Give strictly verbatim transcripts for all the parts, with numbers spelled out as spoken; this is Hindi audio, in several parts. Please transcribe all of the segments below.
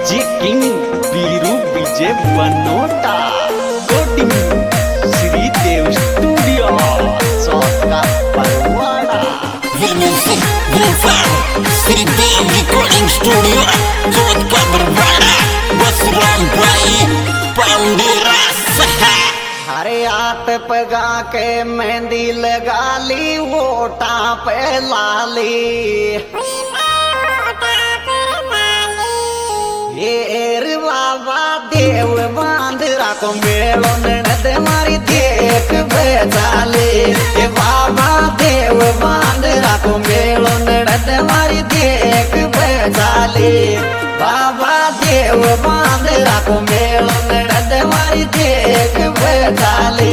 डीजे किंग बीरू विजय बनोटा कोटिंग श्रीदेव स्टूडियो चौथा परवाड़ा श्रीदेव रिकॉर्डिंग स्टूडियो चौथा परवाड़ा बसराम भाई पांडेरा सहा। हरे हाथ पगा के मेहंदी लगा ली वोटा पे लाली येर बाबा देव बांधरा को मेलो ननद मारी देख बेचाली ये बाबा देव बांधरा को मेलो ननद मारी देख बेचाली बाबा देव बांधरा को मेलो ननद मारी देख बेचाली।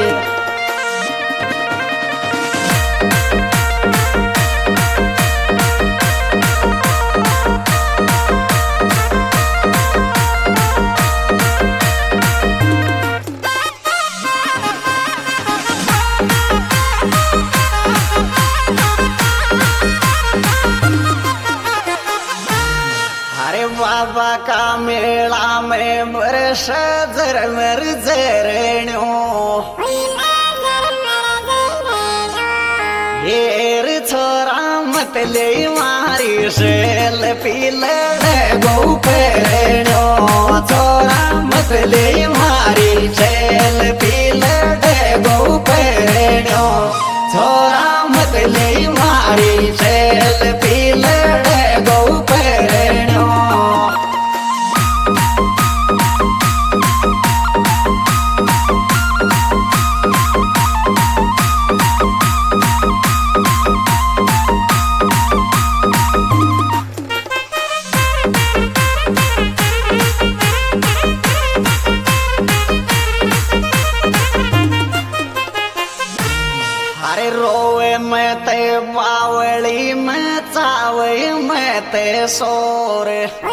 बाबा का मेला में बरस जर मर जरणो हेर छोरा मत ले मारी शेल पीले गौ पेरणो छोरा मत ले मारी शेल पीले गौ पेरणो छोरा मत ले मारी शेल पीले गौ पेरणो। रोवे मैं ते बावली मैं चावे मैं ते सोर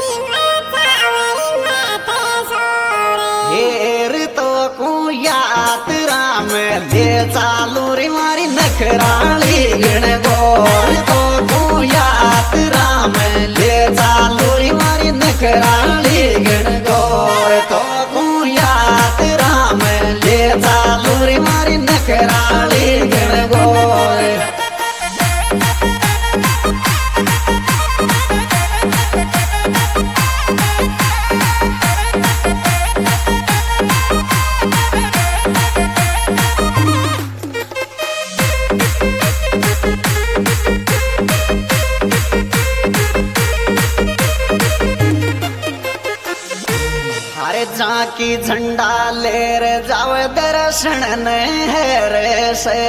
हेर तो को यात्रा में दे चालू रे मारी नखराली गण गोर तो को यात्रा में ले चालू रे मारी नखराली गण गोर तो को यात्रा में ले चालू रे मारी नखराली गण गोर। अरे जाकी झंडा लेर जाव दर्शन न है रे से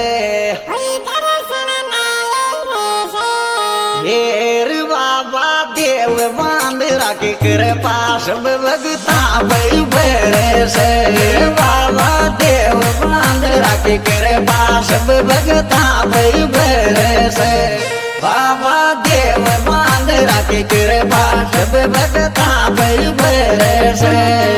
हेर बाबा देव बांधरा के कृपा सब भगता भई बेरे से बाबा देव बांधरा के कृपा सब भगता भई बेरे से बाबा देव बांधरा के कृपा सब भगता भई बेरे से।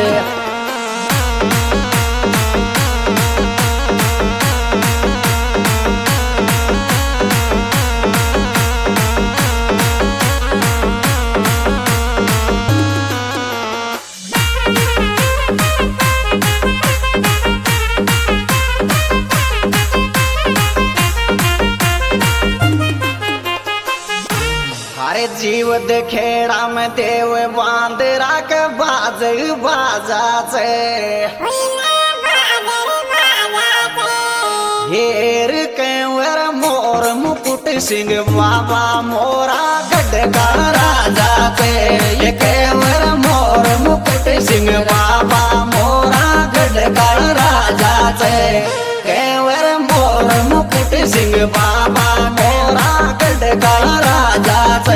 अरे जीव खेड़ा में देव बांधरा के बाज बाजा से हेर केवर मोर मुकुट सिंह बाबा मोरा गढ़ का राजा से ये केवर मोर मुकुट सिंह बाबा मोरा गढ़ का राजा से केवर मोर मुकुट सिंह बाबा मोरा गढ़ का राजा से।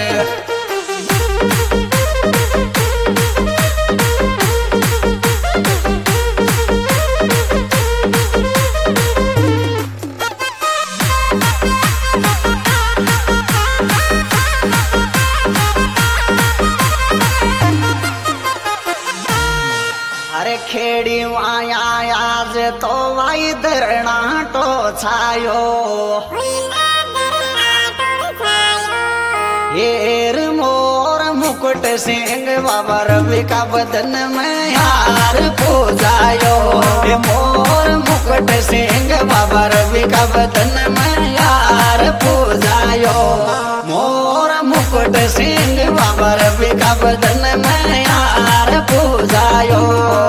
अरे खेड़ी माया आज तो वाई धरणा तो छायो हेर मोर मुकुट सिंह बाबा रवि का बदन में यार पूजायो। मोर मुकुट सिंह बाबा रवि का बदन में यार पूजायो। मोर मुकुट सिंह बाबा रवि का बदन में यार पूजायो।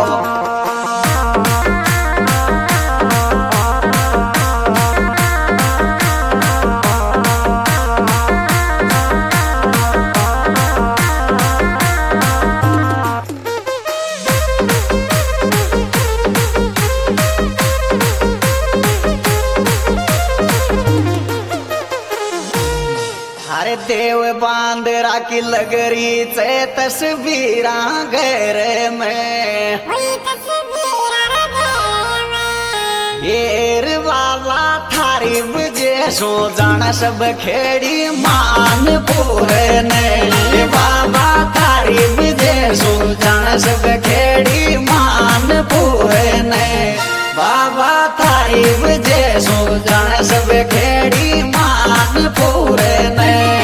हरे देव बांदरा की लगरी से तस्वीरा घर में येर बाबा थारी बजे सो जाना सब खेड़ी मान पूरे ने। बाबा थारी बजे सो जाना सब खेड़ी मान पूरे ने। बाबा थारी बजे सो जाना सब खेड़ी मान पूरे ने।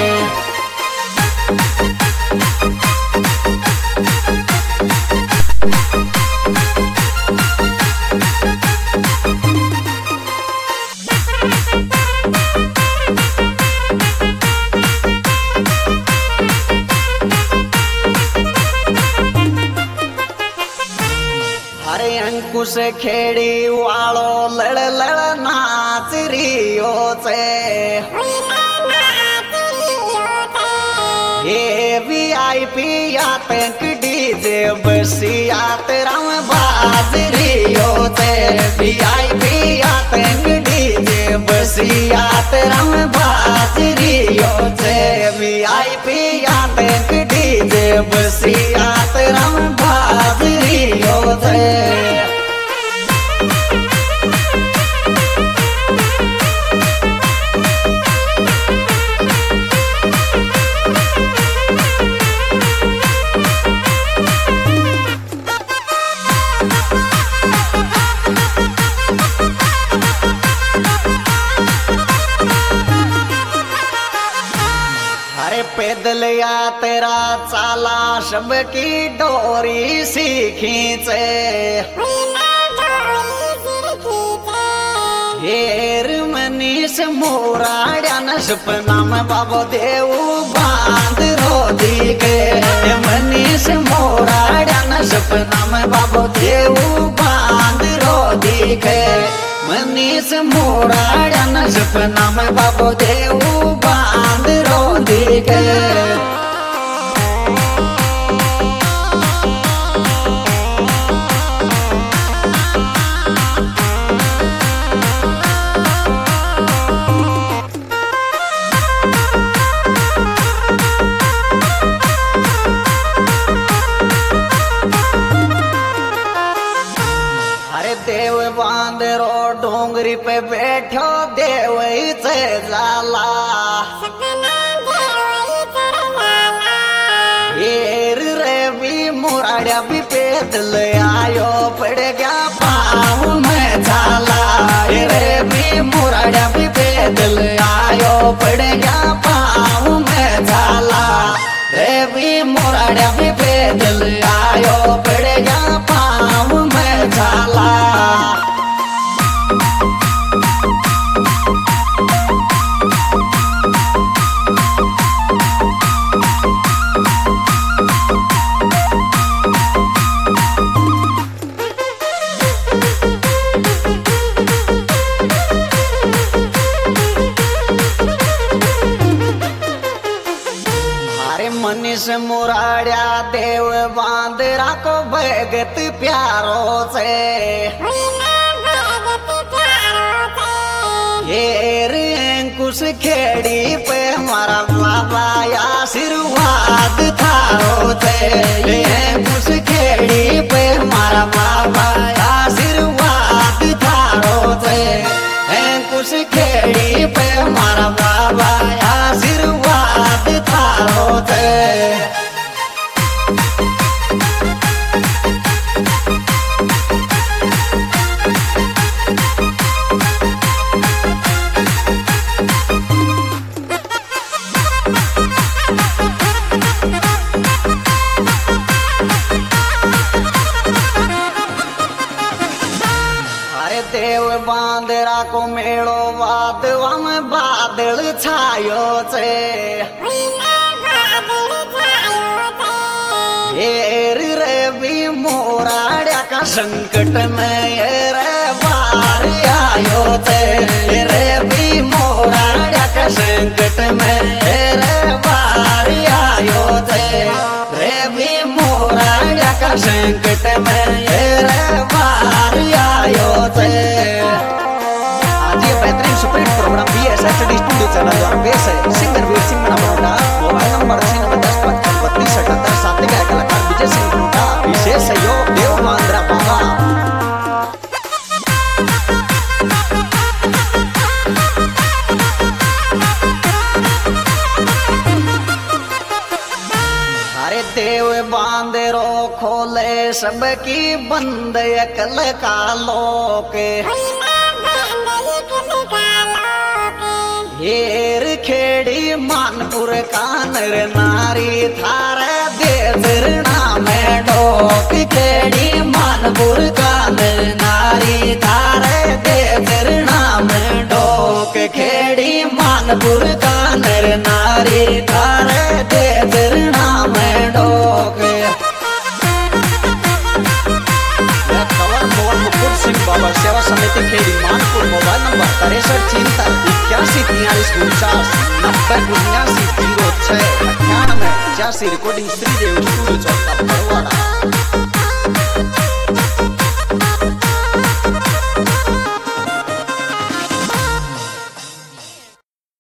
हरे अंकुश खेड़ी वालो लड़ लड़ नाच रियो से। ये वी आई पी आतंक डीजे बसिया तेरा बाज रियो से। वी आई पी आतंक डीजे बसिया तेरा बाज रियो से। वी आई पी आतंक डीजे बसिया तेरा बाज रियो से। पैदल या तेरा चाला सबकी डोरी सीखी से। हेर मनीष मोराड्या न सपना में बाबो देव बांध रो दी के। मनीष मोराड्या न सपना में बाबो देव बांध रो दी के। मनीष मोराड्या न सपना में बाबो देव बांध रो दी के। देव बांदरो डोंगरी पे बैठो देव से जाला। हेर रे भी मुराड्या भी पैदल आयो पड़ गया पाँव में झाला। रे भी मुराड्या भी पैदल आयो पड़ गया पाँव में झाला। रे भी मुराड्या भी पैदल आयो पड़ गया पाँव में झाला। मनीष मुराड्या देव बांदरा को भगत प्यारो से। हेर अंकुश खेड़ी पे हमारा बाबा आशीर्वाद थारो थे। अंकुश खेड़ी पे हमारा बाबा आशीर्वाद थारो थे। अंकुश खेड़ी पे हमारा बाबा आशीर्वाद थारो थे। को मेड़ो वादवा में बादल छायो छे हेर रे भी मोराड़ा का संकट में रे बार आयो छे रे भी मोराड़ा का संकट में रे बार आयो छे रे भी मोराड़ा का संकट में रे बार आयो छे। आज ये बेहतरीन superhit program B S H D studio channel द्वारा पेश है। Singer Veer Singh Manota, mobile number अस्सी नब्बे दस पचपन बत्तीस अठहत्तर, साथ ही गायक कलाकार विजय सिंह मनोटा, विशेष सहयोग देव मांद्रा बाबा। अरे देव बांदरो खोले सबकी बंद अकल का लोक हेर खेड़ी मानपुर कानर नारी थारे देवरना में डोक खेड़ी मानपुर कानर नारी थारे देवरना में डोक खेड़ी मानपुर कानर नारी थारे देवरना में डोक। सिंह बाबा सेवा समिति खेड़ी मानपुर, मोबाइल नंबर तिरसठ छिहत्तर इक्यासी तियालीस उनचास नब्बे उन्यासी जीरो छह अठानवे पचासी, रिकॉर्डिंग श्रीदेव स्टूडियो चौथा बरवाड़ा।